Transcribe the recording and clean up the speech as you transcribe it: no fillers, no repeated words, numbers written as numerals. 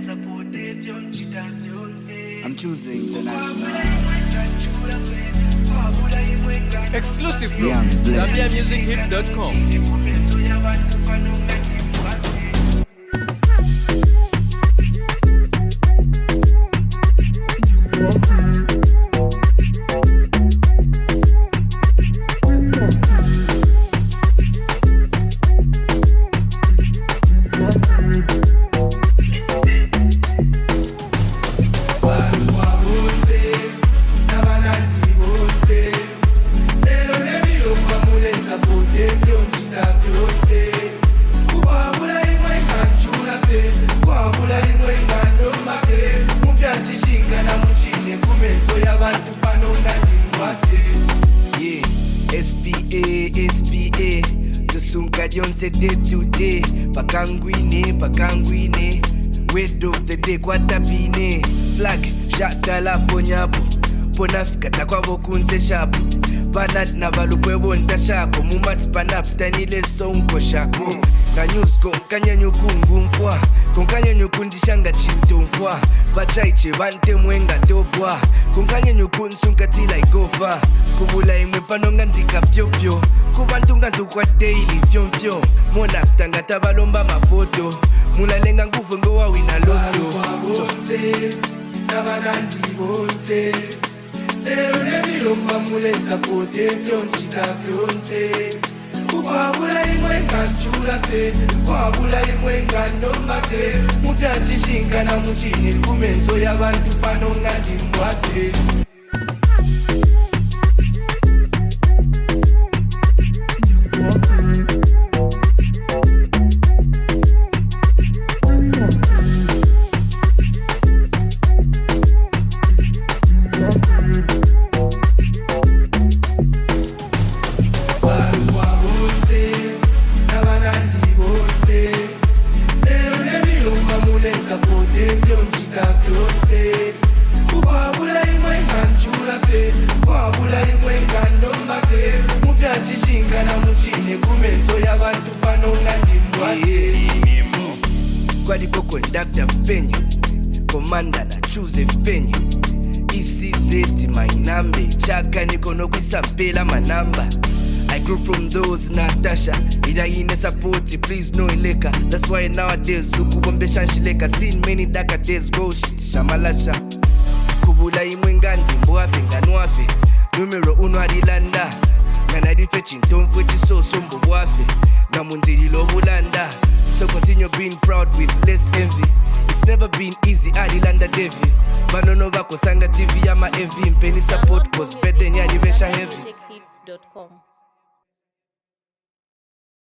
I'm choosing international. Exclusive from ZambiaMusicHits.com. SPA Tusunga Dionse day to day Pakangwine Word of the day kwatabine Flag Shatala ponyapo Ponafika takwabo kunse shapo Banat na balukwe wonta shako Mumas panap tanile sonko shako Kanyusko kanyanyu kungu mfwa Konkanyanyu kundishanga chinto mfwa Bachaiche bante mwenga topwa Konkanyanyu kunsunka tila ikofa Kubula imwe panonga ndika pyopyo Kubantunga ndukwa daily fyomfyo Mona ptanga tabalomba mafoto Mulalenga nguvu ngowa wina loto Bonse, nabanandi bonse Lero nemilomba mulenza pote fyonchita fyonse Kukwabula imwenga nchula fe Kwabula imwenga ndomba fe Mufyachishinga na muchini kumenso ya bantu panonga ndimbwate Kwaliko conductor venue Commander na choose venue ECZ mainambe Chaka nikono kwisampela manamba I grew from those Natasha Ida ine support please no ileka That's why nowadays ukubombe shanshileka Seen many darker days go shit shamalasha Kubula imwengandi mboafe nganuafe Numero uno adilanda Nanadife chintomfwe chisoso mboafe Namunzili lobulanda So continue being proud with less envy It's never been easy adilanda devi Banono bako sanga TV yama envy Mpeni support cause better nyadivesha heavy